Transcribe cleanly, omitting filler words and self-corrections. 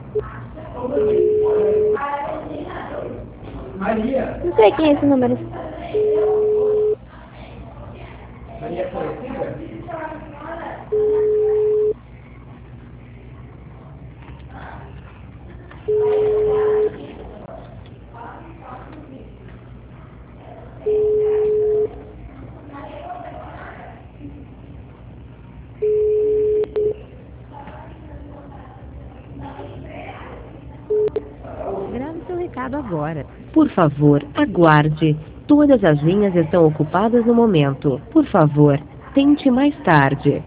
Maria. Não sei quem é esse número. Maria Aparecida? Grave seu recado agora. Por favor, aguarde. Todas as linhas estão ocupadas no momento. Por favor, tente mais tarde.